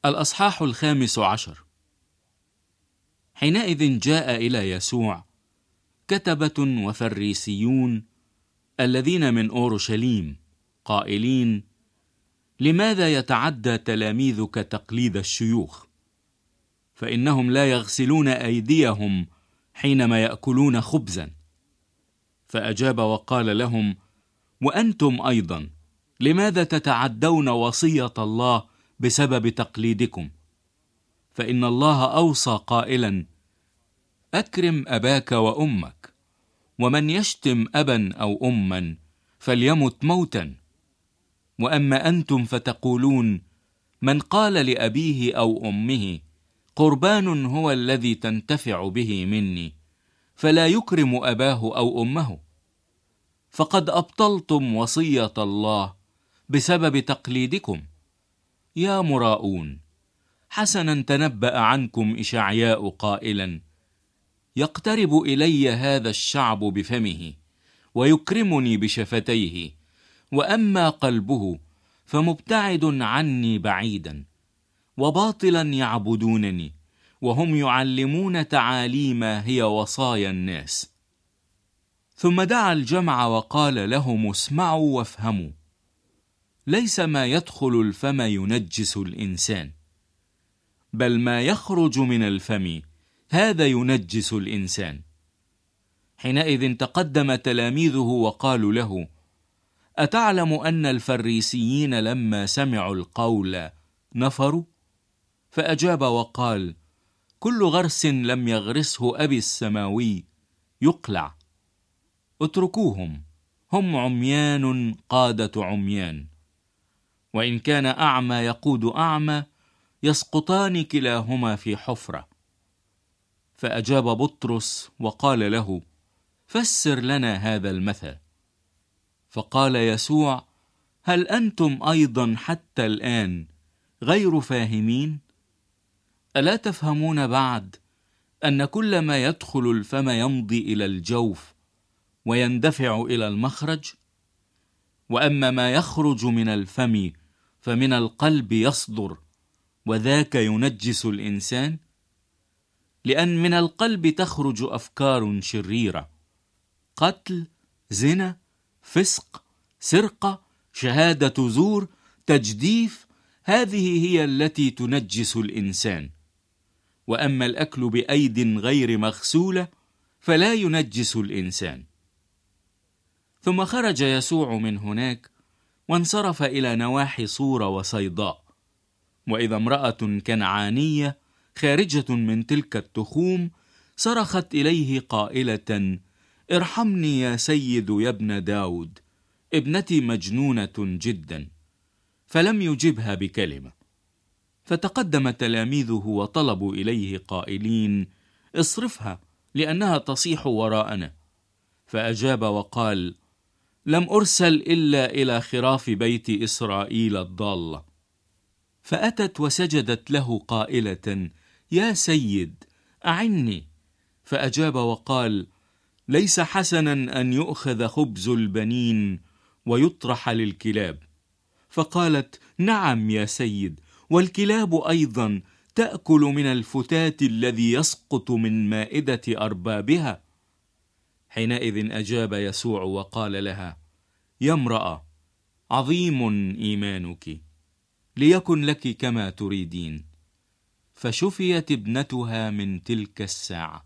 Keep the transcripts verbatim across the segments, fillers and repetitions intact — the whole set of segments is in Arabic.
الأصحاح الخامس عشر. حينئذ جاء إلى يسوع كتبة وفريسيون الذين من أورشليم قائلين: لماذا يتعدى تلاميذك تقليد الشيوخ؟ فإنهم لا يغسلون أيديهم حينما يأكلون خبزا. فأجاب وقال لهم: وأنتم أيضا لماذا تتعدون وصية الله بسبب تقليدكم؟ فإن الله أوصى قائلا: أكرم أباك وأمك، ومن يشتم أبا أو أما فليمت موتا. وأما أنتم فتقولون: من قال لأبيه أو أمه قربان هو الذي تنتفع به مني، فلا يكرم أباه أو أمه. فقد أبطلتم وصية الله بسبب تقليدكم. يا مراؤون، حسنا تنبأ عنكم إشعياء قائلا: يقترب إلي هذا الشعب بفمه ويكرمني بشفتيه، وأما قلبه فمبتعد عني بعيدا، وباطلا يعبدونني، وهم يعلمون تعاليم هي وصايا الناس. ثم دعا الجمع وقال لهم: اسمعوا وافهموا. ليس ما يدخل الفم ينجس الإنسان، بل ما يخرج من الفم هذا ينجس الإنسان. حينئذ تقدم تلاميذه وقالوا له: أتعلم أن الفريسيين لما سمعوا القول نفروا؟ فأجاب وقال: كل غرس لم يغرسه أبي السماوي يقلع. اتركوهم، هم عميان قادة عميان، وإن كان أعمى يقود أعمى يسقطان كلاهما في حفرة. فأجاب بطرس وقال له: فسر لنا هذا المثل. فقال يسوع: هل أنتم أيضا حتى الآن غير فاهمين؟ ألا تفهمون بعد أن كل ما يدخل الفم يمضي إلى الجوف ويندفع إلى المخرج؟ وأما ما يخرج من الفم فمن القلب يصدر، وذاك ينجس الإنسان. لأن من القلب تخرج أفكار شريرة: قتل، زنا، فسق، سرقة، شهادة زور، تجديف. هذه هي التي تنجس الإنسان. وأما الأكل بأيد غير مغسولة فلا ينجس الإنسان. ثم خرج يسوع من هناك وانصرف إلى نواحي صور وصيداء. وإذا امرأة كنعانية خارجة من تلك التخوم صرخت إليه قائلة: ارحمني يا سيد يا ابن داود، ابنتي مجنونة جدا. فلم يجبها بكلمة. فتقدم تلاميذه وطلبوا إليه قائلين: اصرفها، لأنها تصيح وراءنا. فأجاب وقال: لم أرسل إلا إلى خراف بيت إسرائيل الضالة. فأتت وسجدت له قائلة: يا سيد، أعني. فأجاب وقال: ليس حسنا أن يؤخذ خبز البنين ويطرح للكلاب. فقالت: نعم يا سيد، والكلاب أيضا تأكل من الفتات الذي يسقط من مائدة أربابها. حينئذ أجاب يسوع وقال لها: يا امرأة، عظيم إيمانك، ليكن لك كما تريدين. فشفيت ابنتها من تلك الساعة.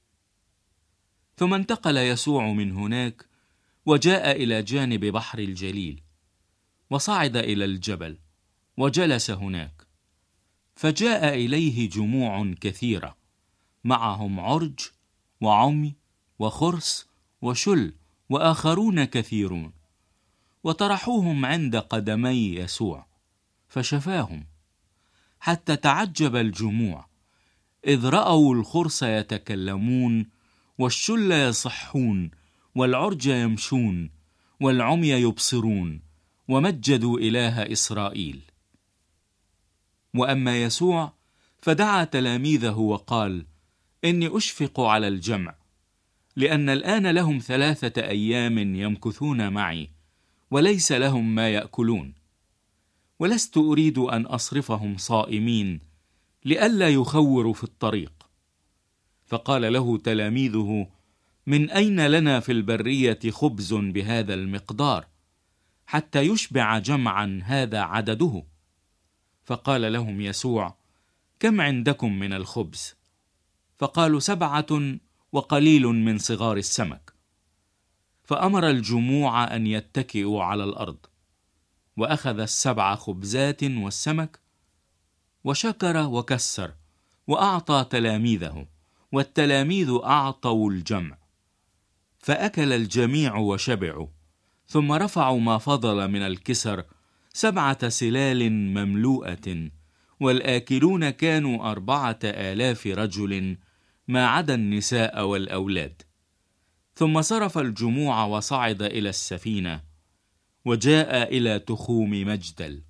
ثم انتقل يسوع من هناك وجاء إلى جانب بحر الجليل، وصعد إلى الجبل وجلس هناك. فجاء إليه جموع كثيرة، معهم عرج وعمي وخرس وشل وآخرون كثيرون، وطرحوهم عند قدمي يسوع فشفاهم. حتى تعجب الجموع إذ رأوا الخرس يتكلمون، والشل يصحون، والعرج يمشون، والعمي يبصرون، ومجدوا إله إسرائيل. وأما يسوع فدعا تلاميذه وقال: إني أشفق على الجمع، لأن الآن لهم ثلاثة أيام يمكثون معي وليس لهم ما يأكلون. ولست أريد أن أصرفهم صائمين لئلا يخوروا في الطريق. فقال له تلاميذه: من أين لنا في البرية خبز بهذا المقدار حتى يشبع جمعا هذا عدده؟ فقال لهم يسوع: كم عندكم من الخبز؟ فقالوا: سبعة وقليل من صغار السمك. فأمر الجموع أن يتكئوا على الأرض، وأخذ السبع خبزات والسمك وشكر وكسر وأعطى تلاميذه، والتلاميذ أعطوا الجمع. فأكل الجميع وشبعوا، ثم رفعوا ما فضل من الكسر سبعة سلال مملوءة، والآكلون كانوا أربعة آلاف رجل ما عدا النساء والأولاد. ثم صرف الجموع وصعد إلى السفينة، وجاء إلى تخوم مجدل.